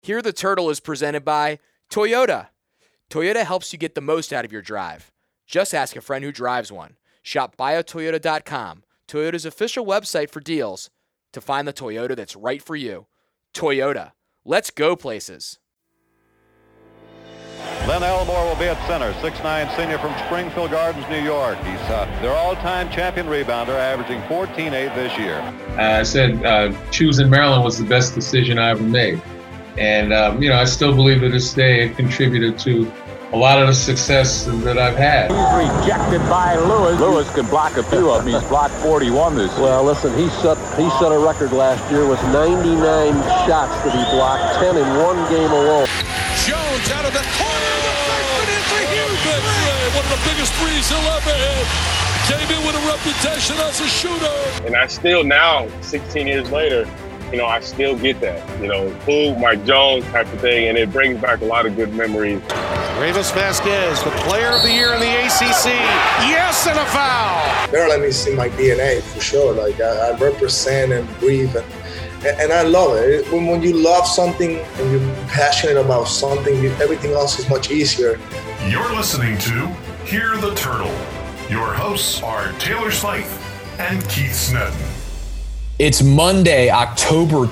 Here the Turtle is presented by Toyota. Toyota helps you get the most out of your drive. Just ask a friend who drives one. Shop buyatoyota.com, Toyota's official website for deals, to find the Toyota that's right for you. Toyota. Let's go places. Len Elmore will be at center, 6'9" senior from Springfield Gardens, New York. He's their all-time champion rebounder, averaging 14.8 this year. I said choosing Maryland was the best decision I ever made. And, I still believe to this day it contributed to a lot of the success that I've had. He's rejected by Lewis. Lewis can block a few of them. He's blocked 41 this year. Well, listen, he set a record last year with 99 shots that he blocked, 10 in one game alone. Jones out of the corner. The freshman is a huge play. One of the biggest threes he'll ever hit. Came in with a reputation as a shooter. And I still now, 16 years later, I still get that, Poole, Mike Jones type of thing, and it brings back a lot of good memories. Greivis Vasquez, the player of the year in the ACC. Yes, and a foul. Maryland is in my DNA for sure. Like I represent and breathe, and I love it. When you love something and you're passionate about something, everything else is much easier. You're listening to Hear the Turtle. Your hosts are Taylor Smythe and Keith Sneddon. It's Monday, October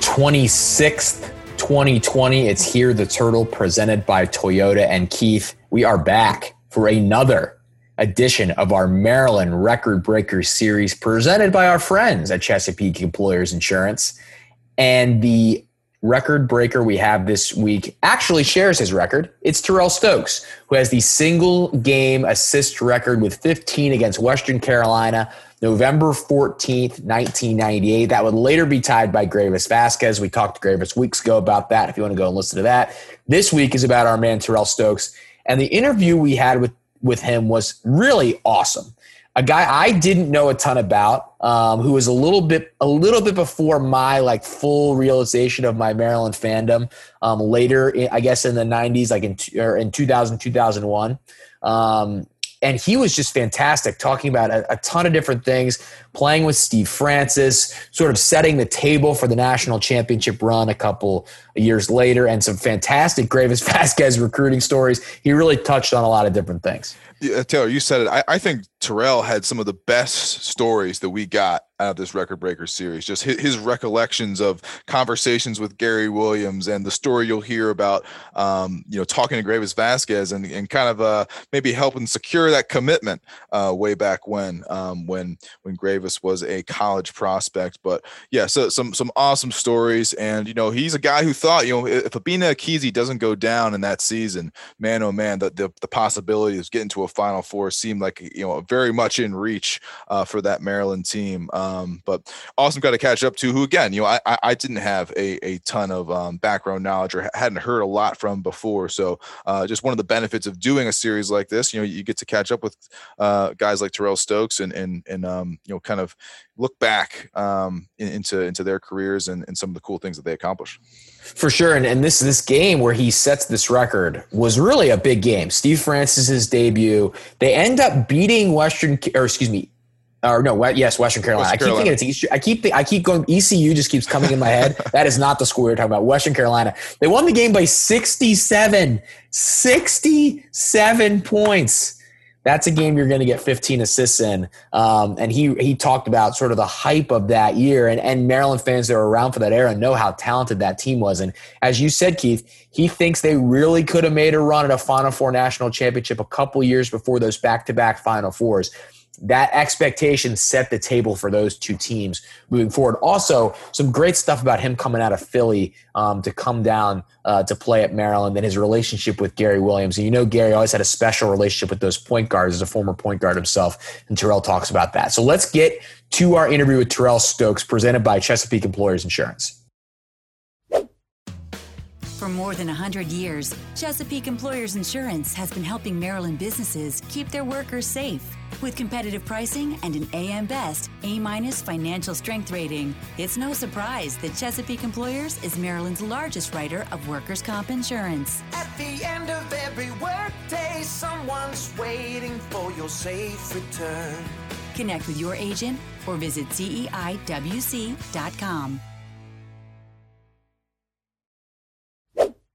26th, 2020. It's Hear the Turtle, presented by Toyota. And Keith, we are back for another edition of our Maryland Record Breaker series, presented by our friends at Chesapeake Employers Insurance. And the record breaker we have this week actually shares his record. It's Terrell Stokes, who has the single game assist record with 15 against Western Carolina, November 14th, 1998. That would later be tied by Greivis Vasquez. We talked to Greivis weeks ago about that, if you want to go and listen to that. This week is about our man Terrell Stokes. And the interview we had with him was really awesome. A guy I didn't know a ton about, who was a little bit before my full realization of my Maryland fandom. Later, I guess in the 90s, in 2000, 2001. And he was just fantastic, talking about a ton of different things, playing with Steve Francis, sort of setting the table for the national championship run a couple years later, and some fantastic Greivis Vasquez recruiting stories. He really touched on a lot of different things. Yeah, Taylor, you said it. I think Terrell had some of the best stories that we got out of this Record Breaker series. Just his recollections of conversations with Gary Williams, and the story you'll hear about, talking to Greivis Vasquez and kind of maybe helping secure that commitment way back when Greivis was a college prospect. But yeah, so some awesome stories. And, he's a guy who thought, if Abina Akizi doesn't go down in that season, man, oh man, the possibility of getting to a Final Four seemed like, very much in reach for that Maryland team. But awesome guy to catch up to, who again, I didn't have a ton of background knowledge or hadn't heard a lot from before. So just one of the benefits of doing a series like this, you get to catch up with guys like Terrell Stokes and kind of look back into their careers and some of the cool things that they accomplished. For sure. And this game where he sets this record was really a big game. Steve Francis's debut. They end up beating Western Carolina. Western I keep thinking it's Eastern. I keep going. ECU just keeps coming in my head. That is not the school we're talking about. Western Carolina. They won the game by 67 points. That's a game you're going to get 15 assists in. And he talked about sort of the hype of that year, and Maryland fans that were around for that era know how talented that team was. And as you said, Keith, he thinks they really could have made a run at a Final Four national championship a couple years before those back-to-back Final Fours. That expectation set the table for those two teams moving forward. Also, some great stuff about him coming out of Philly to come down to play at Maryland, and his relationship with Gary Williams. And Gary always had a special relationship with those point guards, as a former point guard himself, and Terrell talks about that. So let's get to our interview with Terrell Stokes, presented by Chesapeake Employers Insurance. For more than 100 years, Chesapeake Employers Insurance has been helping Maryland businesses keep their workers safe. With competitive pricing and an AM Best A- financial strength rating, it's no surprise that Chesapeake Employers is Maryland's largest writer of workers' comp insurance. At the end of every workday, someone's waiting for your safe return. Connect with your agent or visit CEIWC.com.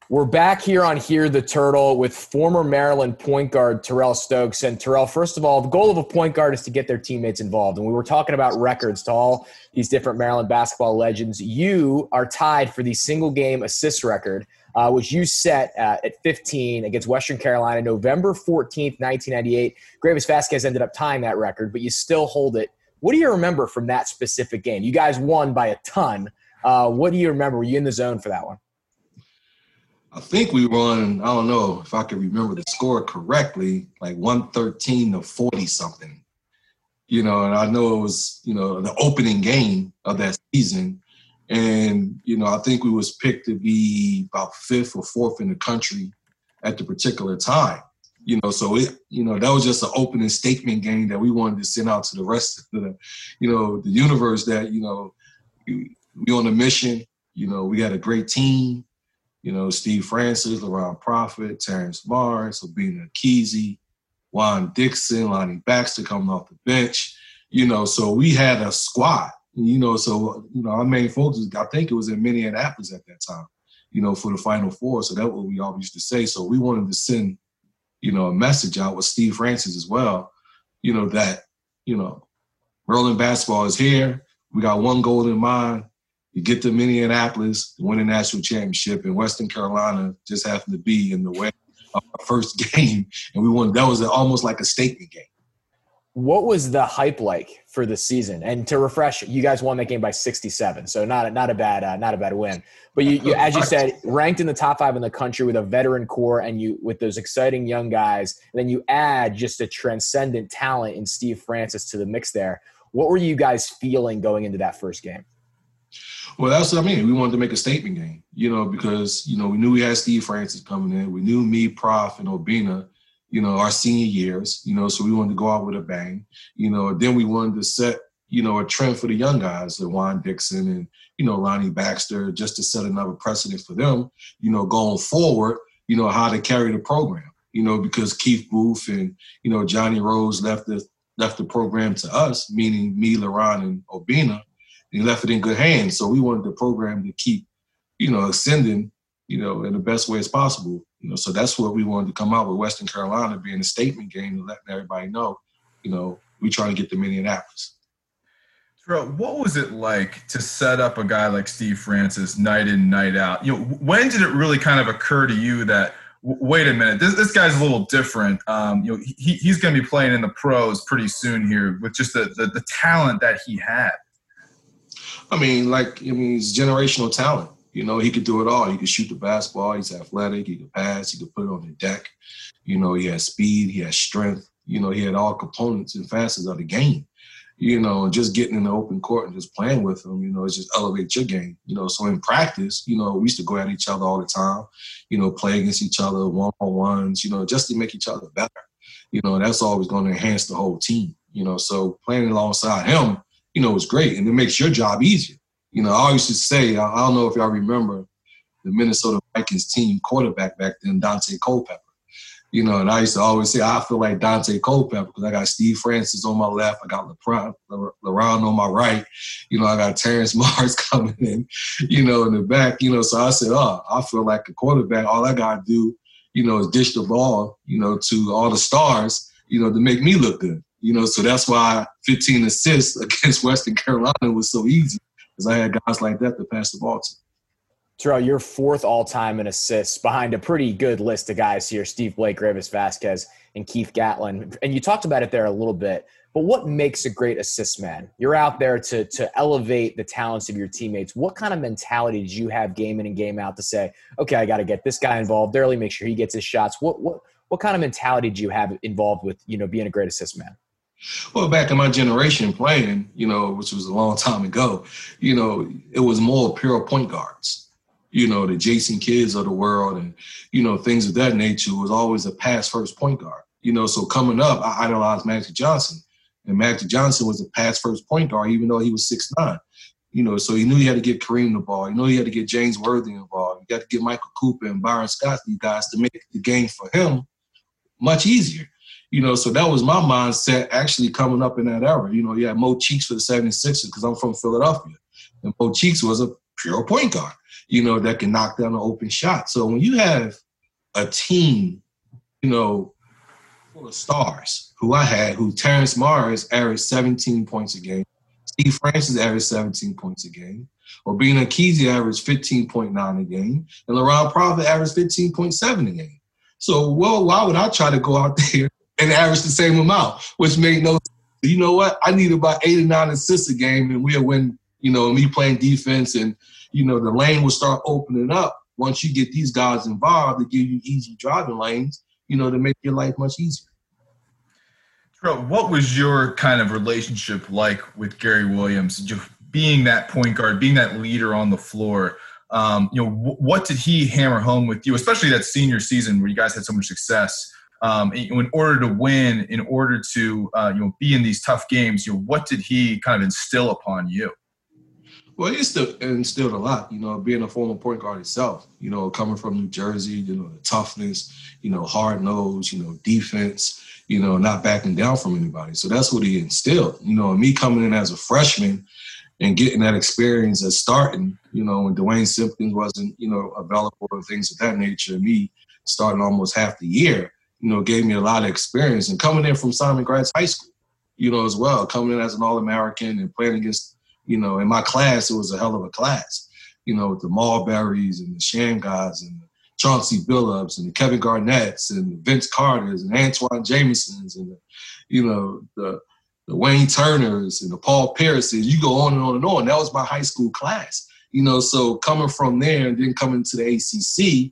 We're back here on Hear the Turtle with former Maryland point guard Terrell Stokes. And Terrell, first of all, the goal of a point guard is to get their teammates involved. And we were talking about records to all these different Maryland basketball legends. You are tied for the single-game assist record, which you set at 15 against Western Carolina, November 14th, 1998. Greivis Vasquez ended up tying that record, but you still hold it. What do you remember from that specific game? You guys won by a ton. What do you remember? Were you in the zone for that one? I think we won, I don't know if I can remember the score correctly, like 113 to 40 something. And I know it was, the opening game of that season. And, I think we was picked to be about 5th or 4th in the country at the particular time. So it, that was just an opening statement game that we wanted to send out to the rest of the universe that, we on a mission, we had a great team. Steve Francis, LaRon Prophet, Terrence Morris, Obinna Kesey, Juan Dixon, Lonnie Baxter coming off the bench. So we had a squad. Our main focus, I think it was in Minneapolis at that time, for the Final Four. So that's what we always used to say. So we wanted to send, a message out with Steve Francis as well, that, Maryland basketball is here. We got one goal in mind. You get to Minneapolis, win a national championship, and Western Carolina just happened to be in the way of our first game, and we won. That was almost like a statement game. What was the hype like for the season? And to refresh, you guys won that game by 67, so not a bad win. But you as you said, ranked in the top 5 in the country with a veteran core, and you with those exciting young guys. And then you add just a transcendent talent in Steve Francis to the mix there. What were you guys feeling going into that first game? Well, that's what I mean. We wanted to make a statement game, because, we knew we had Steve Francis coming in. We knew me, Prof, and Obinna, our senior years, so we wanted to go out with a bang. Then we wanted to set, a trend for the young guys, like Juan Dixon and, Lonnie Baxter, just to set another precedent for them, going forward, how to carry the program, because Keith Booth and, Johnny Rose left the program to us, meaning me, LaRon, and Obinna. He left it in good hands. So we wanted the program to keep, ascending, in the best way as possible. So that's what we wanted to come out with Western Carolina being a statement game and letting everybody know, we trying to get to Minneapolis. Terrell, what was it like to set up a guy like Steve Francis night in, night out? When did it really kind of occur to you that, wait a minute, this guy's a little different. He's going to be playing in the pros pretty soon here with just the talent that he had. He's generational talent. He could do it all. He could shoot the basketball. He's athletic. He could pass. He could put it on the deck. He has speed. He has strength. He had all components and facets of the game. And just getting in the open court and just playing with him, it just elevates your game. So in practice, we used to go at each other all the time, play against each other, one-on-ones, just to make each other better. That's always going to enhance the whole team. So playing alongside him, was great, and it makes your job easier. I always used to say, I don't know if y'all remember the Minnesota Vikings team quarterback back then, Dante Culpepper. And I used to always say, I feel like Dante Culpepper because I got Steve Francis on my left, I got LaRon on my right, I got Terrence Morris coming in, in the back, so I said, I feel like a quarterback, all I got to do, is dish the ball, to all the stars, to make me look good. So that's why 15 assists against Western Carolina was so easy, because I had guys like that to pass the ball to. Terrell, you're 4th all-time in assists behind a pretty good list of guys here, Steve Blake, Greivis Vasquez, and Keith Gatlin. And you talked about it there a little bit, but what makes a great assist man? You're out there to elevate the talents of your teammates. What kind of mentality did you have game in and game out to say, okay, I got to get this guy involved early, make sure he gets his shots? What kind of mentality did you have involved with, being a great assist man? Well, back in my generation playing, which was a long time ago, it was more pure point guards. The Jason Kidds of the world and, things of that nature was always a pass-first point guard. So coming up, I idolized Magic Johnson. And Magic Johnson was a pass-first point guard, even though he was 6'9". So he knew he had to get Kareem the ball. He knew he had to get James Worthy involved. He got to get Michael Cooper and Byron Scott, these guys, to make the game for him much easier. So that was my mindset actually coming up in that era. You had Mo Cheeks for the 76ers because I'm from Philadelphia. And Mo Cheeks was a pure point guard. that can knock down an open shot. So when you have a team, full of stars, who Terrence Morris averaged 17 points a game, Steve Francis averaged 17 points a game, Obinna Ekezie averaged 15.9 a game, and Laurent Provett averaged 15.7 a game. So, why would I try to go out there and average the same amount, which made no sense? You know what? I need about 8 or 9 assists a game, and we'll win, me playing defense, and, the lane will start opening up once you get these guys involved to give you easy driving lanes, to make your life much easier. Terrell, what was your kind of relationship like with Gary Williams? Just being that point guard, being that leader on the floor, what did he hammer home with you, especially that senior season where you guys had so much success? In order to win, in order to be in these tough games, what did he kind of instill upon you? Well, he instilled a lot, being a former point guard himself, coming from New Jersey, the toughness, hard nose, defense, not backing down from anybody. So that's what he instilled. Me coming in as a freshman and getting that experience as starting, when Dwayne Simpkins wasn't, available and things of that nature, me starting almost half the year, gave me a lot of experience. And coming in from Simon Gratz High School, as well, coming in as an All-American and playing against, in my class, it was a hell of a class, with the Marburys and the Shamgars and the Chauncey Billups and the Kevin Garnetts and the Vince Carters and Antoine Jamesons and the Wayne Turners and the Paul Pierces. You go on and on and on. That was my high school class, so coming from there and then coming to the ACC,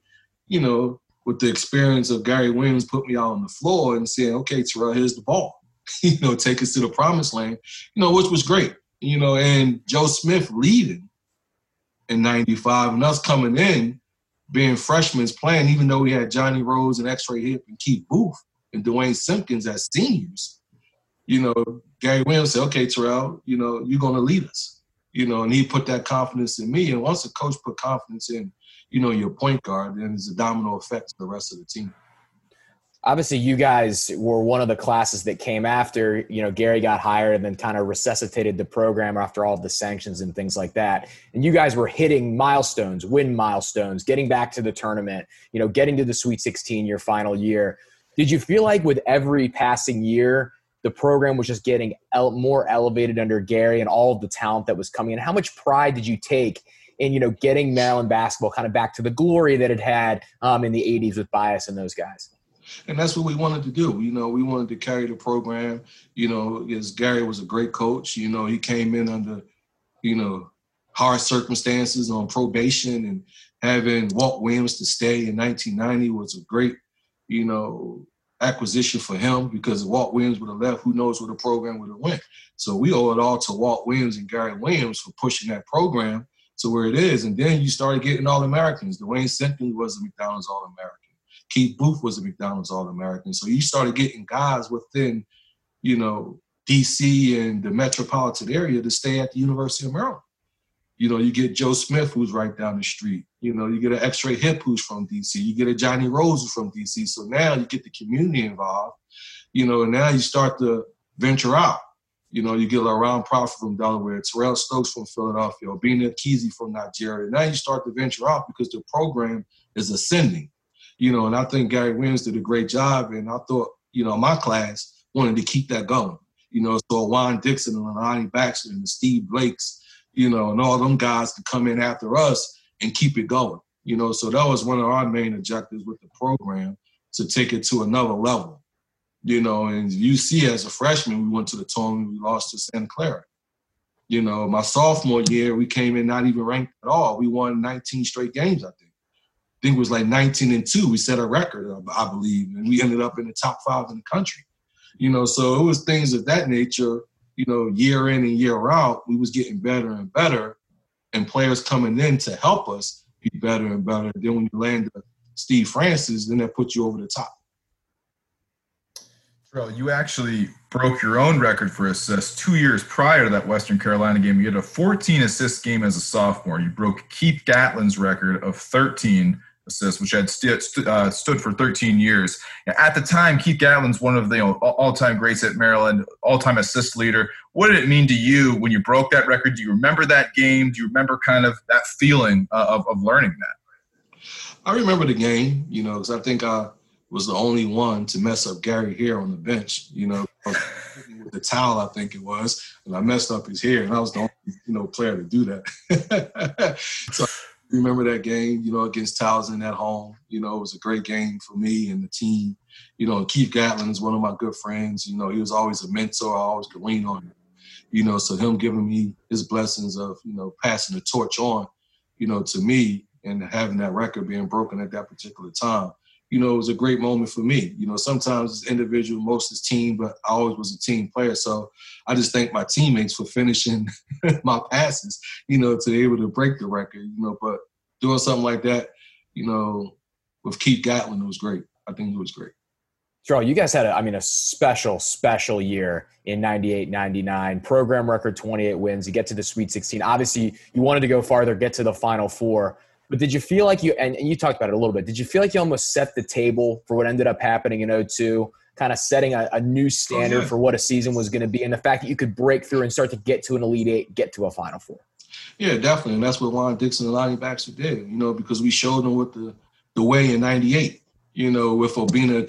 with the experience of Gary Williams put me out on the floor and saying, okay, Terrell, here's the ball, take us to the promised land, which was great. And Joe Smith leading in 95 and us coming in, being freshmen playing, even though we had Johnny Rose and X-Ray Hip and Keith Booth and Dwayne Simpkins as seniors, Gary Williams said, okay, Terrell, you're going to lead us, and he put that confidence in me. And once a coach put confidence in, your point guard, then there's a domino effect to the rest of the team. Obviously, you guys were one of the classes that came after, Gary got hired and then kind of resuscitated the program after all of the sanctions and things like that. And you guys were hitting milestones, win milestones, getting back to the tournament, getting to the Sweet 16 your final year. Did you feel like with every passing year, the program was just getting more elevated under Gary and all of the talent that was coming in? How much pride did you take in, getting Maryland basketball kind of back to the glory that it had in the 80s with Bias and those guys? And that's what we wanted to do. We wanted to carry the program, because Gary was a great coach. He came in under, hard circumstances on probation, and having Walt Williams to stay in 1990 was a great, acquisition for him, because if Walt Williams would have left, who knows where the program would have went. So we owe it all to Walt Williams and Gary Williams for pushing that program to where it is. And then you started getting All-Americans. Dwayne Simpkins was a McDonald's All-American. Keith Booth was a McDonald's All-American. So you started getting guys within, D.C. and the metropolitan area to stay at the University of Maryland. You get Joe Smith, who's right down the street. You get an X-Ray Hip, who's from D.C. You get a Johnny Rose, who's from D.C. So now you get the community involved, and now you start to venture out. You get Laurent Provett from Delaware, Terrell Stokes from Philadelphia, Obinna Ekezie from Nigeria. Now you start to venture out because the program is ascending. And I think Gary Williams did a great job, and I thought, my class wanted to keep that going. So Juan Dixon and Lonnie Baxter and Steve Blakes, and all them guys could come in after us and keep it going. So that was one of our main objectives with the program, to take it to another level. And you see, as a freshman, we went to the tournament, we lost to Santa Clara. My sophomore year, we came in not even ranked at all. We won 19 straight games, I think. I think it was like 19-2. We set a record, I believe, and we ended up in the top 5 in the country. So it was things of that nature, year in and year out, we was getting better and better, and players coming in to help us be better and better. Then when you land Steve Francis, then that puts you over the top. Terrell, you actually broke your own record for assists 2 years prior to that Western Carolina game. You had a 14-assist game as a sophomore. You broke Keith Gatlin's record of 13 assists, which had stood for 13 years. At the time, Keith Gatlin's one of the all-time greats at Maryland, all-time assist leader. What did it mean to you when you broke that record? Do you remember that game? Do you remember kind of that feeling of learning that? I remember the game, because I think I was the only one to mess up Gary hair on the bench, with the towel, I think it was, and I messed up his hair, and I was the only, player to do that. So I remember that game, against Towson at home. It was a great game for me and the team. Keith Gatlin is one of my good friends. He was always a mentor. I always could lean on him. So him giving me his blessings of, passing the torch on, to me, and having that record being broken at that particular time, it was a great moment for me. Sometimes it's individual, most is team, but I always was a team player. So I just thank my teammates for finishing my passes, to be able to break the record, but doing something like that, with Keith Gatlin, it was great. I think it was great. Terrell, you guys had a special year in 98, 99, program record 28 wins. You get to the Sweet 16. Obviously, you wanted to go farther, get to the Final Four. But did you feel like and you talked about it a little bit, did you feel like you almost set the table for what ended up happening in 2002, kind of setting a new standard for what a season was going to be, and the fact that you could break through and start to get to an Elite Eight, get to a Final Four? Yeah, definitely. And that's what Juan Dixon and Lonnie Baxter did, because we showed them with the way in 98, with Obinna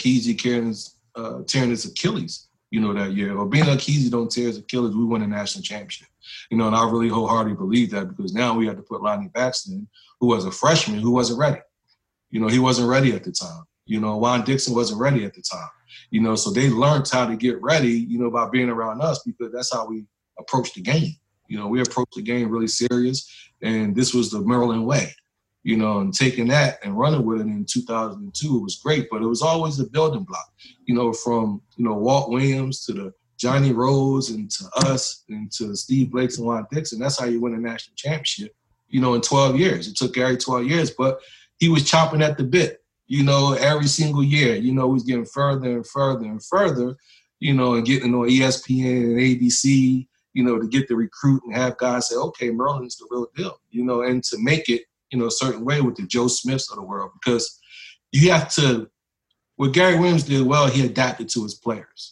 Ekezie tearing his Achilles, that year. Obinna Ekezie don't tear his Achilles, we win a national championship. And I really wholeheartedly believe that, because now we had to put Lonnie Baxter in, who was a freshman, who wasn't ready. He wasn't ready at the time. Juan Dixon wasn't ready at the time. So they learned how to get ready, by being around us, because that's how we approach the game. We approached the game really serious, and this was the Maryland way. And taking that and running with it in 2002 was great, but it was always a building block, from, Walt Williams to the Johnny Rose and to us and to Steve Blakes and Juan Dixon. That's how you win a national championship, in 12 years. It took Gary 12 years, but he was chomping at the bit, every single year. He was getting further and further and further, and getting on ESPN and ABC, to get the recruit and have guys say, okay, Maryland's the real deal, and to make it, a certain way with the Joe Smiths of the world, because you have to, what Gary Williams did well, he adapted to his players.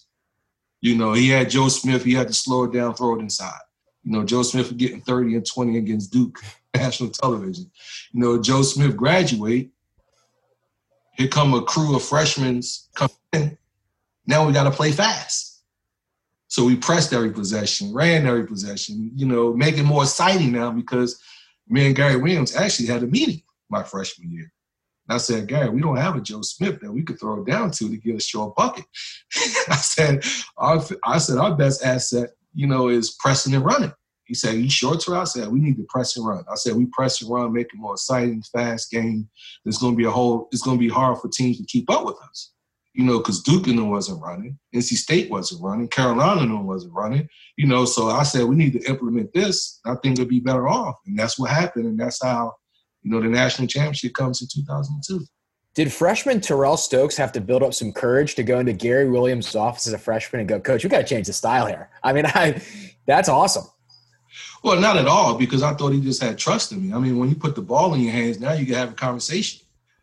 He had Joe Smith, he had to slow it down, throw it inside. Joe Smith was getting 30 and 20 against Duke, national television. Joe Smith graduate, here come a crew of freshmen come in. Now we got to play fast. So we pressed every possession, ran every possession, make it more exciting now, because me and Gary Williams actually had a meeting my freshman year. And I said, Gary, we don't have a Joe Smith that we could throw it down to get a short bucket. I said, our best asset, is pressing and running. He said, you sure, Terrell? I said, we need to press and run. I said, we press and run, make it more exciting, fast game. It's going to be hard for teams to keep up with us. Because Duke wasn't running, NC State wasn't running, Carolina wasn't running, so I said, we need to implement this. I think it'll be better off. And that's what happened. And that's how, the national championship comes in 2002. Did freshman Terrell Stokes have to build up some courage to go into Gary Williams' office as a freshman and go, Coach, we got to change the style here? That's awesome. Well, not at all, because I thought he just had trust in me. When you put the ball in your hands, now you can have a conversation.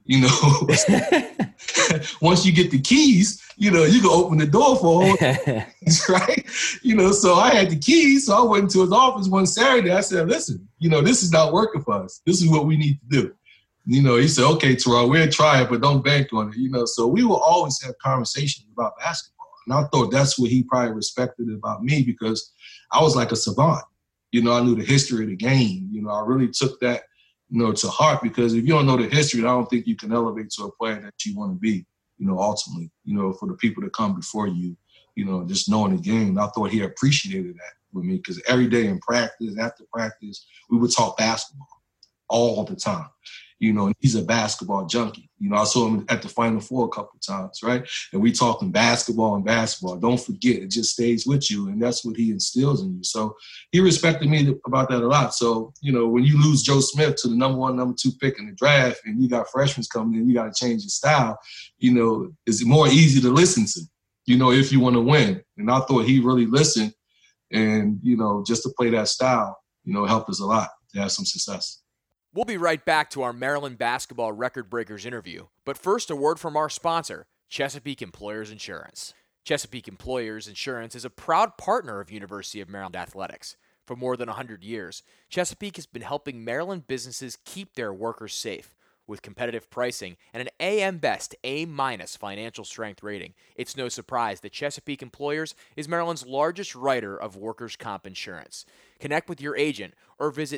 Once you get the keys, you can open the door for him, right? So I had the keys, so I went into his office one Saturday. I said, listen, this is not working for us. This is what we need to do. He said, okay, Terrell, we'll try it, but don't bank on it. So we will always have conversations about basketball. And I thought that's what he probably respected about me, because I was like a savant. I knew the history of the game. I really took that, to heart, because if you don't know the history, I don't think you can elevate to a player that you want to be, ultimately, for the people that come before you, just knowing the game. I thought he appreciated that with me, because every day in practice, after practice, we would talk basketball all the time. And he's a basketball junkie. I saw him at the Final Four a couple of times, right? And we talking basketball and basketball. Don't forget, it just stays with you, and that's what he instills in you. So he respected me about that a lot. So, when you lose Joe Smith to the number 1, number 2 pick in the draft, and you got freshmen coming in, you got to change your style, it's more easy to listen to, if you want to win. And I thought he really listened, and, just to play that style, helped us a lot to have some success. We'll be right back to our Maryland basketball record breakers interview, but first a word from our sponsor, Chesapeake Employers Insurance. Chesapeake Employers Insurance is a proud partner of University of Maryland Athletics. For more than 100 years, Chesapeake has been helping Maryland businesses keep their workers safe. With competitive pricing and an AM Best A- financial strength rating, it's no surprise that Chesapeake Employers is Maryland's largest writer of workers' comp insurance. Connect with your agent or visit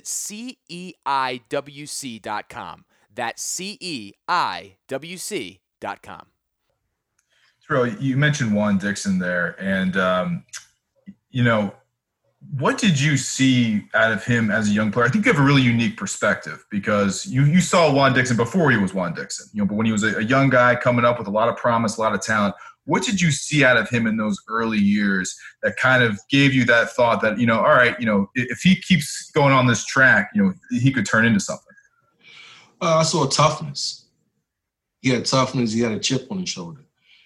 CEIWC.com. That's CEIWC.com. Terrell, you mentioned Juan Dixon there, and what did you see out of him as a young player? I think you have a really unique perspective because you saw Juan Dixon before he was Juan Dixon, but when he was a young guy coming up with a lot of promise, a lot of talent, what did you see out of him in those early years that kind of gave you that thought that, all right, if he keeps going on this track, he could turn into something? I saw toughness. He had toughness. He had a chip on his shoulder,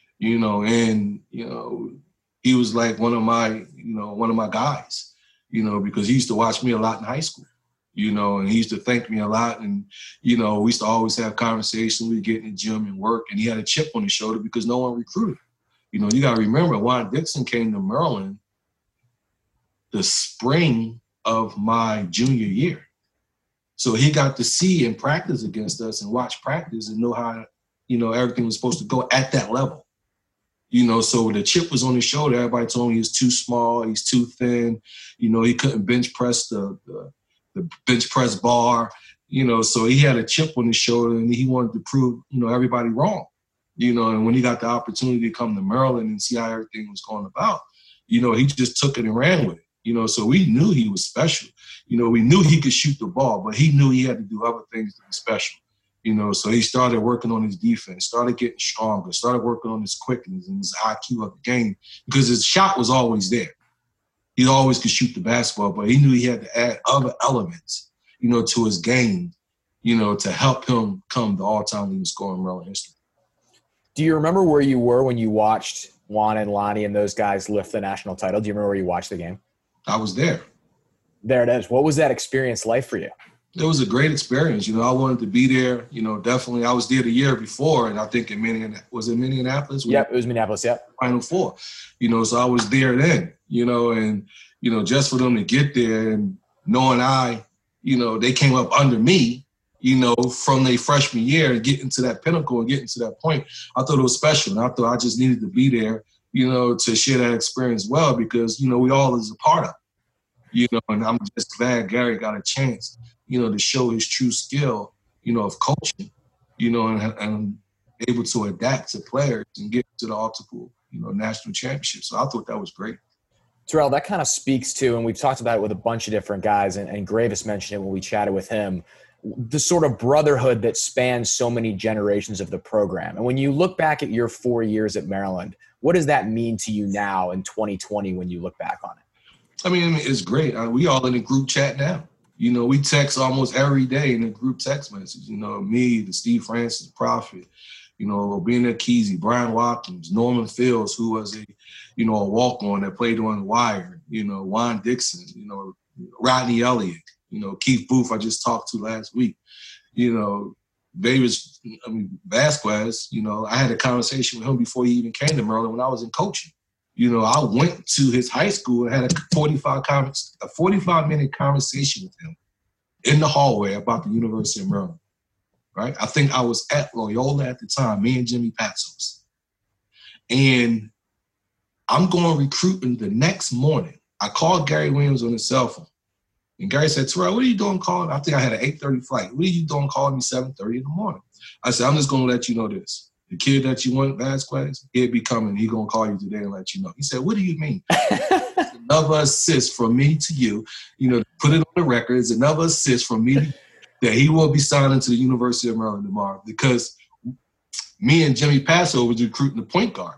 and he was like one of my guys, because he used to watch me a lot in high school, and he used to thank me a lot. And, we used to always have conversations. We'd get in the gym and work, and he had a chip on his shoulder because no one recruited him. You got to remember, Juan Dixon came to Maryland the spring of my junior year. So he got to see and practice against us and watch practice and know how, everything was supposed to go at that level. So the chip was on his shoulder. Everybody told me he was too small, he's too thin. He couldn't bench press the bench press bar. So he had a chip on his shoulder, and he wanted to prove, everybody wrong. And when he got the opportunity to come to Maryland and see how everything was going about, he just took it and ran with it. So we knew he was special. We knew he could shoot the ball, but he knew he had to do other things to be special. So he started working on his defense, started getting stronger, started working on his quickness and his IQ of the game because his shot was always there. He always could shoot the basketball, but he knew he had to add other elements, to his game, to help him come the all-time leading scorer in Maryland history. Do you remember where you were when you watched Juan and Lonnie and those guys lift the national title? Do you remember where you watched the game? I was there. There it is. What was that experience like for you? It was a great experience. I wanted to be there. Definitely. I was there the year before, and I think in Minneapolis? Yep, it was Minneapolis, yep. Final Four. So I was there then, and, just for them to get there and knowing they came up under me, from their freshman year and getting to that pinnacle and getting to that point, I thought it was special. And I thought I just needed to be there, to share that experience well because, we all is a part of it, and I'm just glad Gary got a chance, to show his true skill, of coaching, and able to adapt to players and get to the ultimate, national championship. So I thought that was great. Terrell, that kind of speaks to, and we've talked about it with a bunch of different guys, and Gravis mentioned it when we chatted with him, the sort of brotherhood that spans so many generations of the program. And when you look back at your 4 years at Maryland, what does that mean to you now in 2020 when you look back on it? I mean, it's great. We all in a group chat now. We text almost every day in a group text message. Me, the Steve Francis Prophet, Robina Kesey, Brian Watkins, Norman Fields, who was a walk-on that played on the wire, Juan Dixon, Rodney Elliott, Keith Booth I just talked to last week, Vasquez, I had a conversation with him before he even came to Maryland when I was in coaching. I went to his high school and had a 45-minute conversation with him in the hallway about the University of Maryland, right? I think I was at Loyola at the time, me and Jimmy Patsos. And I'm going recruiting the next morning. I called Gary Williams on his cell phone. And Gary said, Terrell, what are you doing calling? I think I had an 8:30 flight. What are you doing calling me 7:30 in the morning? I said, I'm just going to let you know this. The kid that you want, Vasquez, he'll be coming. He's going to call you today and let you know. He said, what do you mean? Another assist from me to you, put it on the record. It's another assist from me that he will be signing to the University of Maryland tomorrow because me and Jimmy Passo was recruiting the point guard,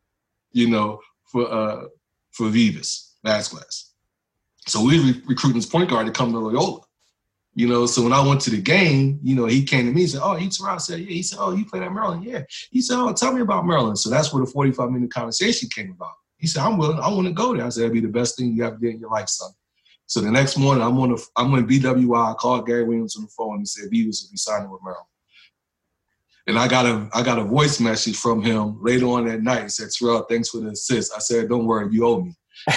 for Vivas, Vasquez. So we were recruiting his point guard to come to Loyola. So when I went to the game, he came to me and said, oh, you Terrell? I said, yeah. He said, oh, you played at Maryland? Yeah. He said, oh, tell me about Maryland. So that's where the 45-minute conversation came about. He said, I'm willing. I want to go there. I said, that'd be the best thing you ever did in your life, son. So the next morning, I'm in BWI. I called Gary Williams on the phone and said Beavers will be signing with Maryland. And I got a voice message from him later on that night. He said, Terrell, thanks for the assist. I said, don't worry, you owe me.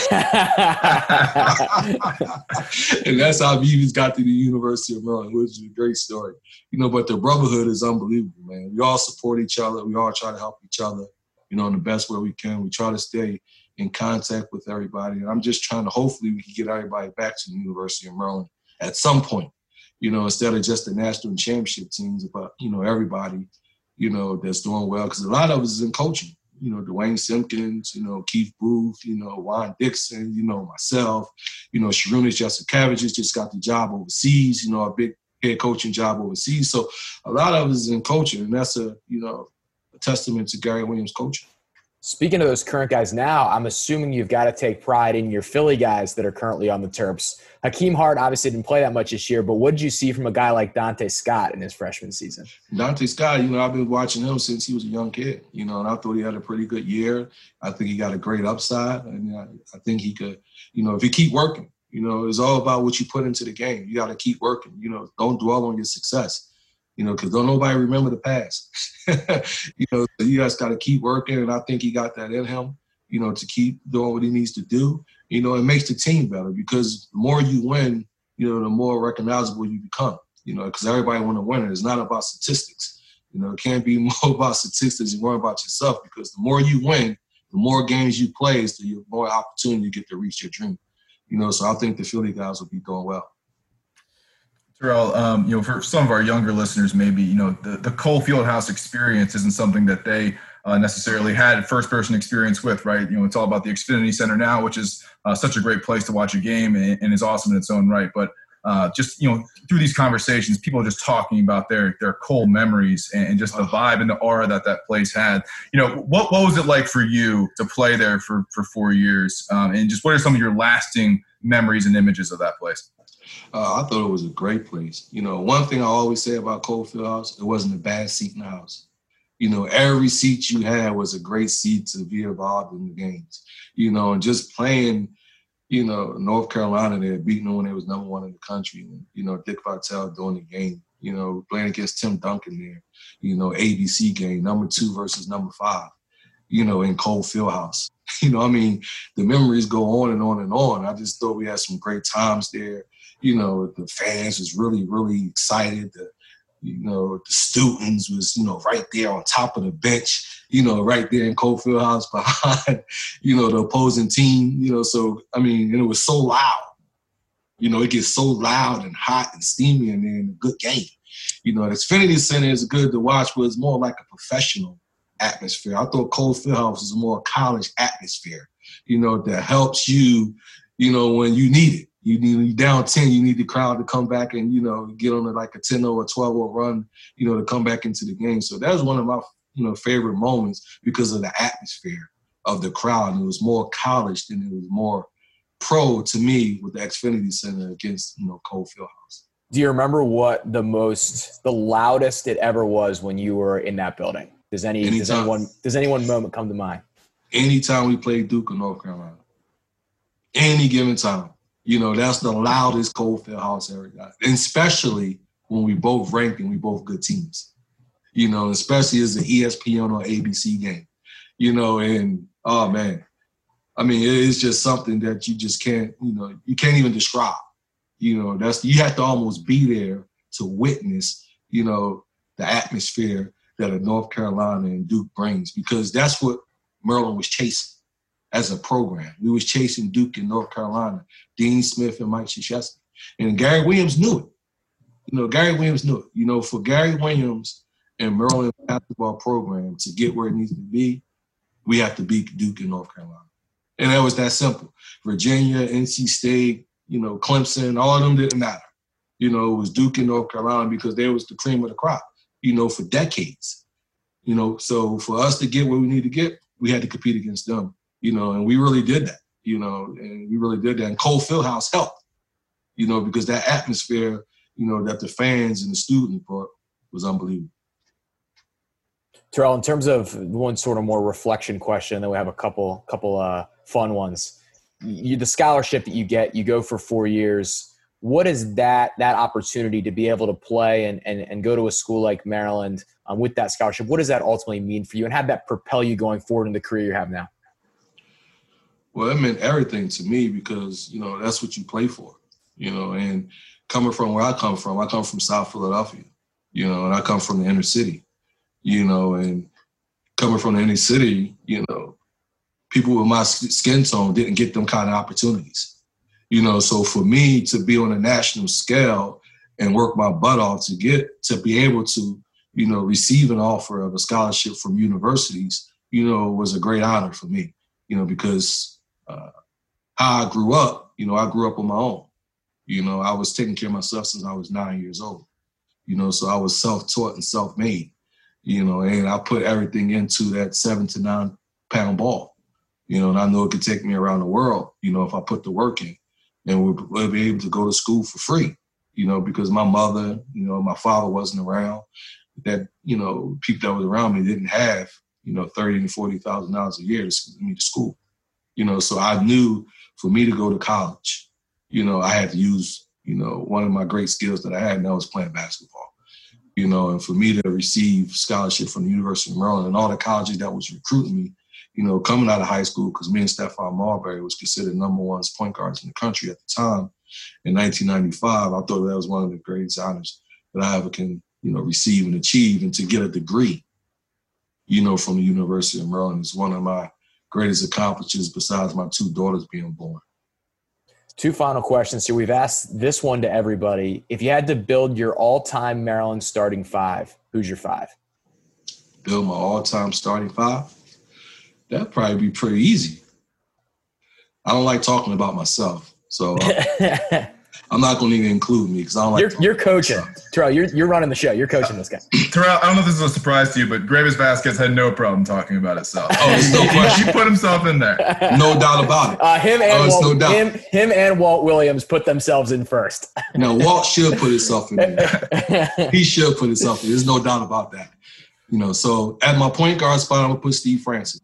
And that's how Beavers got to the University of Maryland, which is a great story. But the brotherhood is unbelievable, man. We all support each other. We all try to help each other, in the best way we can. We try to stay in contact with everybody. And I'm just trying to, hopefully we can get everybody back to the University of Maryland at some point, instead of just the national championship teams, but, everybody, that's doing well. Because a lot of us is in coaching. Dwayne Simpkins, Keith Booth, Juan Dixon, myself, Sharunas Jasukevicius just got the job overseas, a big head coaching job overseas. So a lot of us is in coaching, and that's a testament to Gary Williams' coaching. Speaking of those current guys now, I'm assuming you've got to take pride in your Philly guys that are currently on the Terps. Hakeem Hart obviously didn't play that much this year, but what did you see from a guy like Dante Scott in his freshman season? Dante Scott, I've been watching him since he was a young kid, and I thought he had a pretty good year. I think he got a great upside, and I think he could, if he keep working, it's all about what you put into the game. You got to keep working, don't dwell on your success. Because don't nobody remember the past. So you guys got to keep working, and I think he got that in him, to keep doing what he needs to do. It makes the team better because the more you win, the more recognizable you become, because everybody want to win. It's not about statistics. It can't be more about statistics and more about yourself because the more you win, the more games you play, the more opportunity you get to reach your dream. So I think the Philly guys will be doing well. Terrell, for some of our younger listeners, maybe, the Cole Fieldhouse experience isn't something that they necessarily had first-person experience with, right? It's all about the Xfinity Center now, which is such a great place to watch a game and is awesome in its own right. But just, through these conversations, people are just talking about their Cole memories and just the vibe and the aura that place had. What was it like for you to play there for 4 years? And just what are some of your lasting memories and images of that place? I thought it was a great place. One thing I always say about Cole Fieldhouse, it wasn't a bad seat in the house. Every seat you had was a great seat to be involved in the games. And just playing, North Carolina there, beating them when they was number one in the country. And, Dick Vitale doing the game, playing against Tim Duncan there, ABC game, number 2 versus number 5, in Cole Fieldhouse. The memories go on and on and on. I just thought we had some great times there. The fans was really, really excited. The students was, right there on top of the bench, right there in Cole Fieldhouse behind, the opposing team, so, and it was so loud. It gets so loud and hot and steamy in there in a good game. The Xfinity Center is good to watch, but it's more like a professional atmosphere. I thought Cole Fieldhouse is a more college atmosphere, that helps you, when you need it. You down 10, you need the crowd to come back and, get on like a 10-0 or 12-0 run, to come back into the game. So that was one of my, favorite moments because of the atmosphere of the crowd. And it was more college than it was more pro to me with the Xfinity Center against, Cole Fieldhouse. Do you remember what the loudest it ever was when you were in that building? Does any moment come to mind? Anytime we played Duke or North Carolina. Any given time. That's the loudest Cole Fieldhouse ever got. And especially when we both ranked and we both good teams. Especially as the ESPN or ABC game. And oh man. It's just something that you just can't, you can't even describe. You have to almost be there to witness, the atmosphere that a North Carolina and Duke brings, because that's what Maryland was chasing. As a program, we was chasing Duke in North Carolina, Dean Smith and Mike Krzyzewski. And Gary Williams knew it. Gary Williams knew it. For Gary Williams and Maryland basketball program to get where it needs to be, we have to beat Duke in North Carolina. And that was that simple. Virginia, NC State, Clemson, all of them didn't matter. It was Duke and North Carolina because they was the cream of the crop, for decades. So for us to get where we need to get, we had to compete against them. And we really did that, And Cole Fieldhouse helped, because that atmosphere, that the fans and the students brought was unbelievable. Terrell, in terms of one sort of more reflection question, then we have a couple fun ones. the scholarship that you get, you go for 4 years. What is that opportunity to be able to play and go to a school like Maryland with that scholarship? What does that ultimately mean for you, and how did that propel you going forward in the career you have now? Well, it meant everything to me because, that's what you play for, and coming from where I come from South Philadelphia, and I come from the inner city, and coming from the inner city, people with my skin tone didn't get them kind of opportunities, so for me to be on a national scale and work my butt off to be able to, receive an offer of a scholarship from universities, was a great honor for me, because how I grew up, I grew up on my own. I was taking care of myself since I was 9 years old. So I was self-taught and self-made, and I put everything into that 7 to 9 pound ball, and I know it could take me around the world, if I put the work in, and we'll be able to go to school for free, because my mother, my father wasn't around. That, people that was around me didn't have, $30,000 to $40,000 a year to send me to school. So I knew for me to go to college, I had to use, one of my great skills that I had, and that was playing basketball. And for me to receive scholarship from the University of Maryland and all the colleges that was recruiting me, coming out of high school, because me and Stephon Marbury was considered #1 point guards in the country at the time in 1995. I thought that was one of the greatest honors that I ever can, receive and achieve, and to get a degree, from the University of Maryland is one of my greatest accomplishments besides my 2 daughters being born. 2 final questions here. We've asked this one to everybody. If you had to build your all-time Maryland starting 5, who's your 5? Build my all-time starting 5? That'd probably be pretty easy. I don't like talking about myself, so I'm not going to even include me because I don't like. You're coaching, Terrell. You're running the show. You're coaching this guy. Terrell, I don't know if this is a surprise to you, but Greivis Vasquez had no problem talking about himself. Oh, there's no question. He put himself in there. No doubt about it. Him and Walt Williams put themselves in first. No, Walt should put himself in there. He should put himself in. There's no doubt about that. So at my point guard spot, I'm gonna put Steve Francis.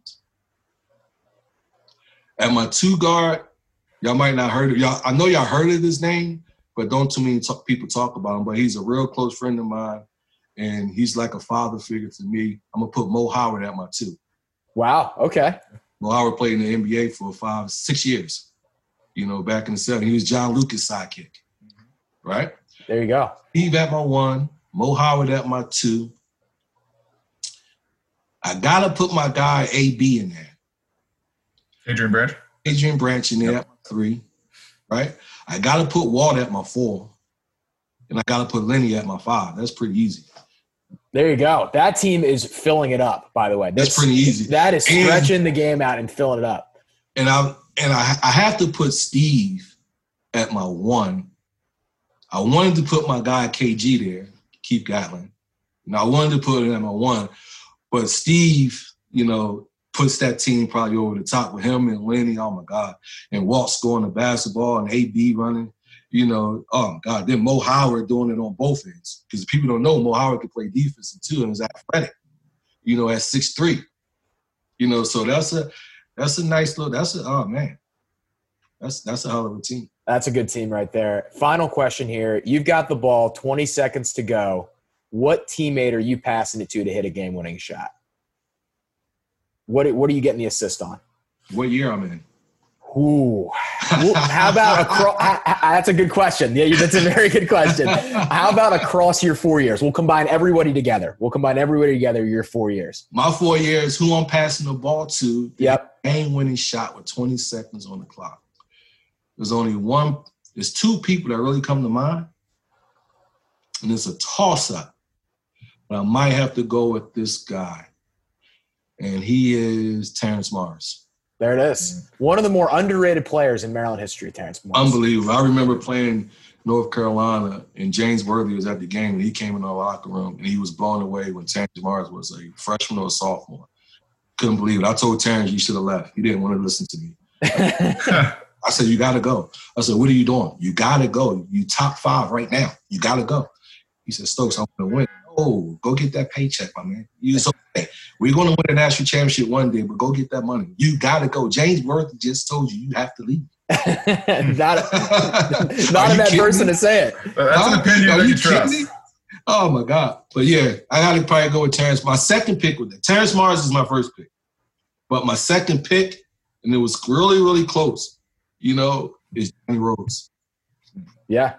At my 2 guard, y'all might not heard of y'all. I know y'all heard of his name, but don't too many people talk about him. But he's a real close friend of mine, and he's like a father figure to me. I'm gonna put Mo Howard at my 2. Wow. Okay. Mo Howard played in the NBA for 5-6 years. Back in the 70s, he was John Lucas' sidekick. Right. There you go. Steve at my 1, Mo Howard at my 2. I gotta put my guy AB in there. Adrian Branch in there at my 3, right? I got to put Walt at my 4, and I got to put Lenny at my 5. That's pretty easy. There you go. That team is filling it up, by the way. That's pretty easy. That is stretching the game out and filling it up. And I have to put Steve at my 1. I wanted to put my guy KG there, Keith Gatlin. And I wanted to put him at my 1, but Steve, puts that team probably over the top with him and Lenny, oh my God, and Walt scoring the basketball and AB running, oh my God. Then Mo Howard doing it on both ends. Because people don't know Mo Howard could play defense too and is athletic, at 6'3". So that's a nice little, that's a hell of a team. That's a good team right there. Final question here. You've got the ball, 20 seconds to go. What teammate are you passing it to hit a game-winning shot? What are you getting the assist on? What year I'm in? Ooh. How about that's a good question. Yeah, that's a very good question. How about across your 4 years? We'll combine everybody together. Your 4 years. My 4 years, who I'm passing the ball to, yep, game-winning shot with 20 seconds on the clock. There's 2 people that really come to mind, and it's a toss-up. But I might have to go with this guy. And he is Terrence Mars. There it is. One of the more underrated players in Maryland history, Terrence Mars. Unbelievable. I remember playing North Carolina, and James Worthy was at the game, and he came in our locker room, and he was blown away when Terrence Mars was a freshman or a sophomore. Couldn't believe it. I told Terrence you should have left. He didn't want to listen to me. I said, you got to go. I said, what are you doing? You got to go. You top 5 right now. You got to go. He said, Stokes, I want to win. No, go get that paycheck, my man. It's okay. We're going to win a national championship one day, but go get that money. You got to go. James Worthy just told you have to leave. not a bad person to say it. That's an opinion that you trust. Me? Oh, my God. But, yeah, I got to probably go with Terrence. My second pick was Terrence Mars is my first pick. But my second pick, and it was really, really close, is Johnny Rhodes. Yeah.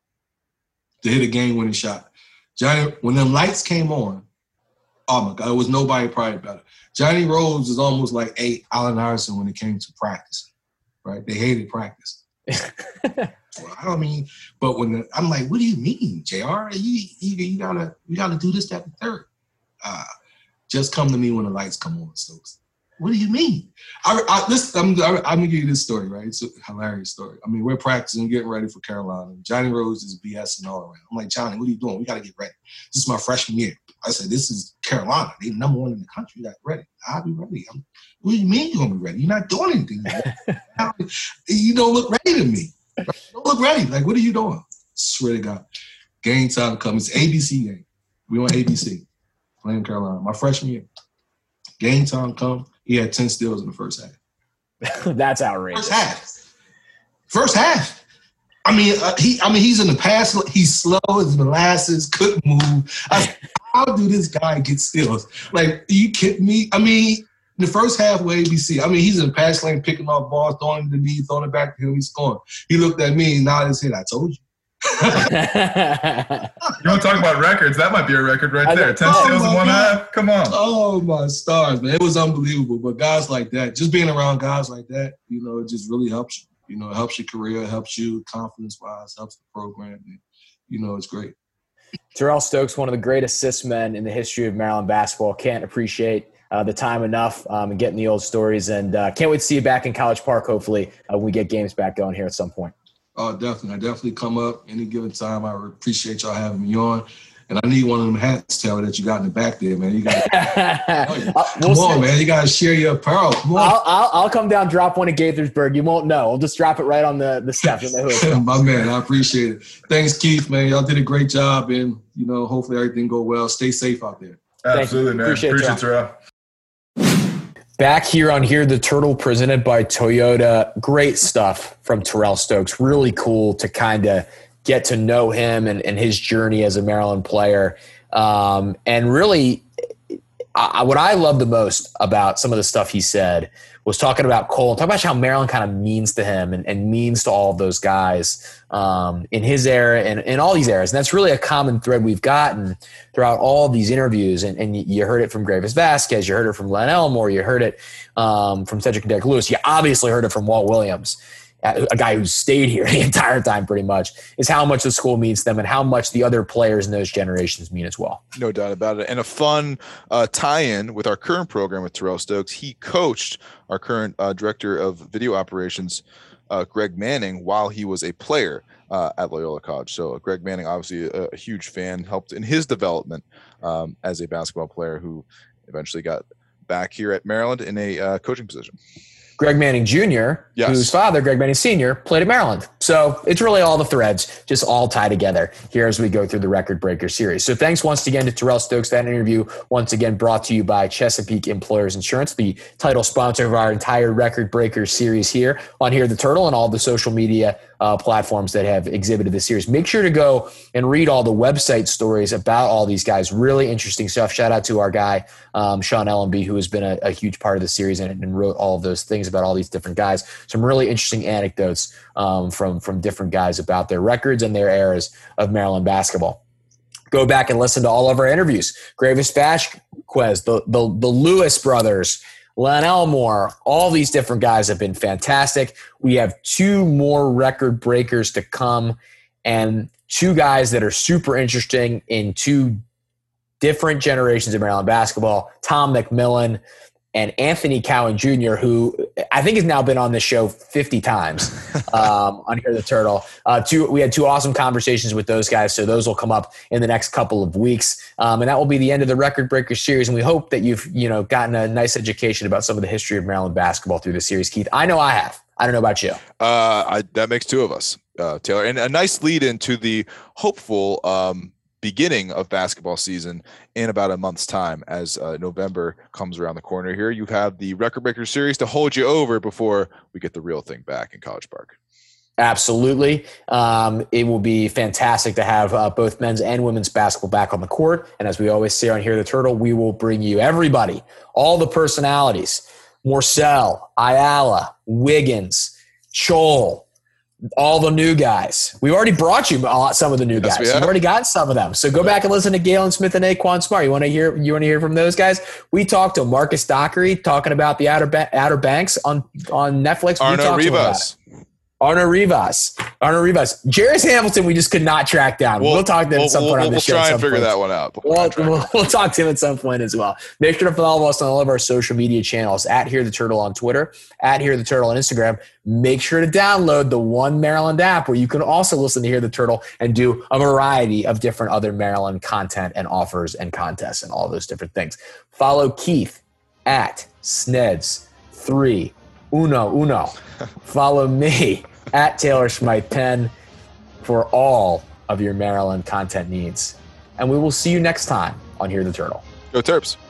To hit a game-winning shot. Johnny, when them lights came on, oh, my God, there was nobody probably better. Johnny Rhodes is almost like Allen Iverson when it came to practice, right? They hated practice. Well, but I'm like, what do you mean, JR? You gotta do this, that, and third. Just come to me when the lights come on, Stokes. What do you mean? I'm gonna give you this story, right? It's a hilarious story. I mean, we're practicing, getting ready for Carolina. Johnny Rhodes is BSing all around. I'm like, Johnny, what are you doing? We gotta get ready. This is my freshman year. I said, this is Carolina. They're number one in the country. You got ready. I'll be ready. What do you mean you're gonna be ready? You're not doing anything. You don't look ready to me. You don't look ready. Like, what are you doing? Swear to God. Game time comes. It's ABC game. We on ABC. Playing Carolina. My freshman year. Game time come. He had 10 steals in the first half. That's outrageous. First half. He's in the pass. He's slow as molasses. Couldn't move. I said, how do this guy get steals? Like, you kidding me? In the first half of ABC, he's in the pass lane, picking off balls, throwing it to me, throwing it back to him. He's scoring. He looked at me and nodded his head. I told you. You want to talk about records? That might be a record right there. 10 steals in one half. Come on. Oh, my stars, man. It was unbelievable. But guys like that, just being around guys like that, it just really helps you. It helps your career, helps you confidence-wise, helps the program. And, it's great. Terrell Stokes, one of the great assist men in the history of Maryland basketball. Can't appreciate the time enough and getting the old stories. And can't wait to see you back in College Park, hopefully, when we get games back going here at some point. Oh, definitely. I definitely come up any given time. I appreciate y'all having me on. And I need one of them hats, Taylor, that you got in the back there, man. You got come on, man. You got to share your apparel. Come on. I'll come down, drop one at Gaithersburg. You won't know. I'll just drop it right on the steps in the hood. My man, I appreciate it. Thanks, Keith, man. Y'all did a great job, and, hopefully everything go well. Stay safe out there. Absolutely, man. Appreciate Terrell. Back here on Here the Turtle, presented by Toyota. Great stuff from Terrell Stokes. Really cool to kind of get to know him and his journey as a Maryland player. And really, what I love the most about some of the stuff he said was talking about Cole, talking about how Maryland kind of means to him and means to all of those guys in his era and in all these eras. And that's really a common thread we've gotten throughout all these interviews. And you heard it from Gravis Vasquez, you heard it from Len Elmore, you heard it from Cedric Deck Lewis, you obviously heard it from Walt Williams, a guy who's stayed here the entire time pretty much, is how much the school means to them and how much the other players in those generations mean as well. No doubt about it. And a fun tie-in with our current program with Terrell Stokes. He coached our current director of video operations, Greg Manning, while he was a player at Loyola College. So Greg Manning, obviously a huge fan, helped in his development as a basketball player who eventually got back here at Maryland in a coaching position. Greg Manning Jr., yes, whose father, Greg Manning Sr., played at Maryland. So it's really all the threads just all tie together here as we go through the Record Breaker series. So thanks once again to Terrell Stokes. That interview, once again, brought to you by Chesapeake Employers Insurance, the title sponsor of our entire Record Breaker series here on Here the Turtle and all the social media platforms that have exhibited the series. Make sure to go and read all the website stories about all these guys. Really interesting stuff. Shout out to our guy, Sean Ellenby, who has been a huge part of the series and wrote all of those things about all these different guys. Some really interesting anecdotes from different guys about their records and their eras of Maryland basketball. Go back and listen to all of our interviews. Gravis Vasquez, the Lewis brothers, Len Elmore, all these different guys have been fantastic. We have two more record breakers to come and two guys that are super interesting in two different generations of Maryland basketball, Tom McMillan and Anthony Cowan Jr., who I think has now been on this show 50 times on Here the Turtle. We had two awesome conversations with those guys, so those will come up in the next couple of weeks. And that will be the end of the Record Breaker series, and we hope that you've gotten a nice education about some of the history of Maryland basketball through the series. Keith, I know I have. I don't know about you. That makes two of us, Taylor. And a nice lead into the hopeful beginning of basketball season in about a month's time. As November comes around the corner here, you have the Record Breaker Series to hold you over before we get the real thing back in College Park. Absolutely. It will be fantastic to have both men's and women's basketball back on the court. And as we always say on Here the Turtle, we will bring you everybody, all the personalities, Morsell, Ayala, Wiggins, Chol, all the new guys. We've already brought you some of the new guys. You've already got some of them. So go back and listen to Galen Smith and Aquan Smart. You want to hear from those guys? We talked to Marcus Dockery talking about the Outer Banks on Netflix. Arno Rivas. Jairus Hamilton, we just could not track down. We'll talk to him at some point on the show. We'll try and figure that one out. We'll talk to him at some point as well. Make sure to follow us on all of our social media channels, at Here the Turtle on Twitter, at Here the Turtle on Instagram. Make sure to download the One Maryland app, where you can also listen to Hear the Turtle and do a variety of different other Maryland content and offers and contests and all those different things. Follow Keith at Sneds3 Uno. Follow me at Taylor Smythe 10 for all of your Maryland content needs. And we will see you next time on Hear the Turtle. Go Terps.